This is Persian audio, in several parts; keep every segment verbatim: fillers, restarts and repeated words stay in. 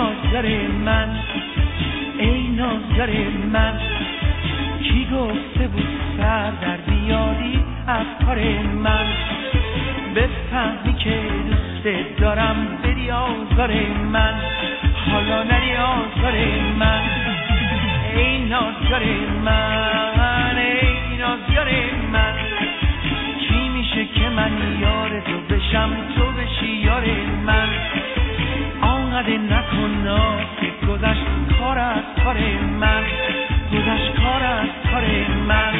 نازدار من، ای نازدار من، کی گفته بود سر در بیاری از کار من؟ بفهمی که دوست دارم بری آزار من، حالا نری آزار من. ای نازدار من، ای نازدار من، چی میشه که من یار تو بشم تو بشی یار من؟ آنقدر نکن ناز گذشت کار از کار من، گذشت کار از کار من.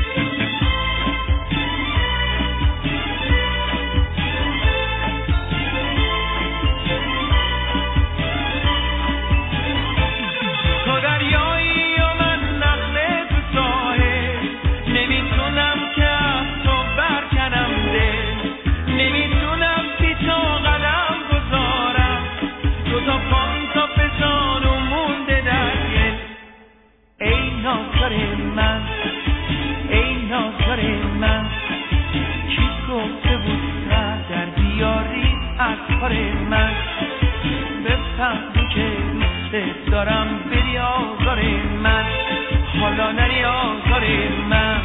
من، ای نازدار من، کی گفته بود سر در بیاری از کار من؟ بفهمی که دوست دارم بری آزار من، حالا نری آزار من.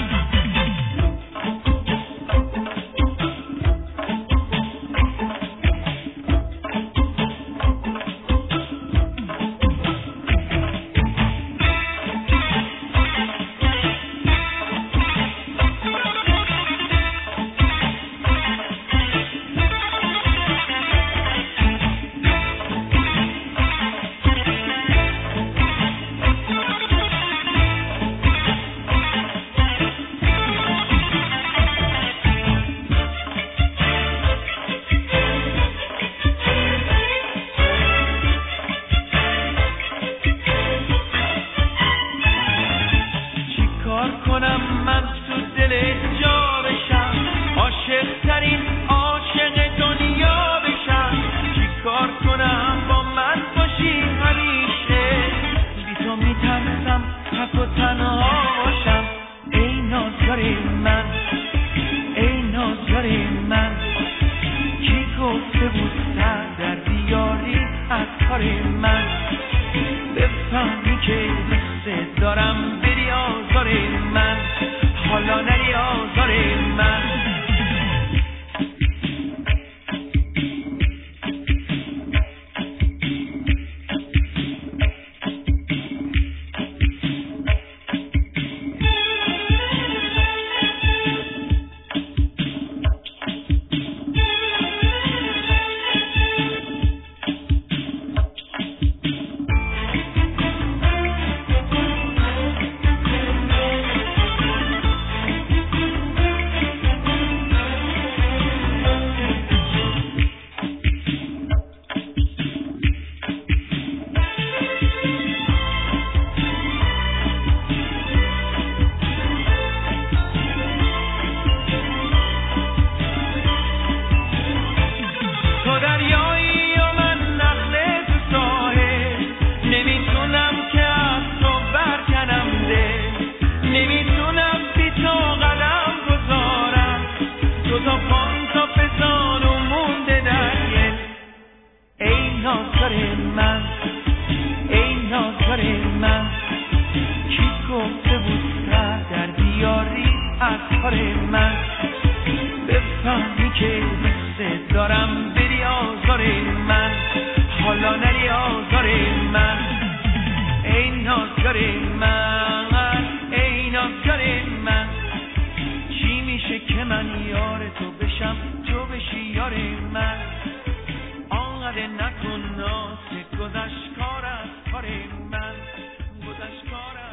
من تو دل جا بشم، عاشق ترین عاشق دنیا بشم. چی کار کنم با من باشی همیشه، بی تو میترسم تک و تنها باشم. ای نازدار من، ای نازدار من، کی گفته بود سر در بیاری از کار من؟ بفهمی که دوست دارم بری آزار من، حالا نری آزار من. نازدار من، ای نازدار من، کی گفته بود سر در بیاری از کار من؟ بفهمی که دوست دارم بری آزار من، حالا نری آزار من. ای نازدار من، ای نازدار من، چی میشه که من یار تو بشم تو بشی یار من؟ آنقدر نکن ناز گذشت کار از کار من، گذشت کار از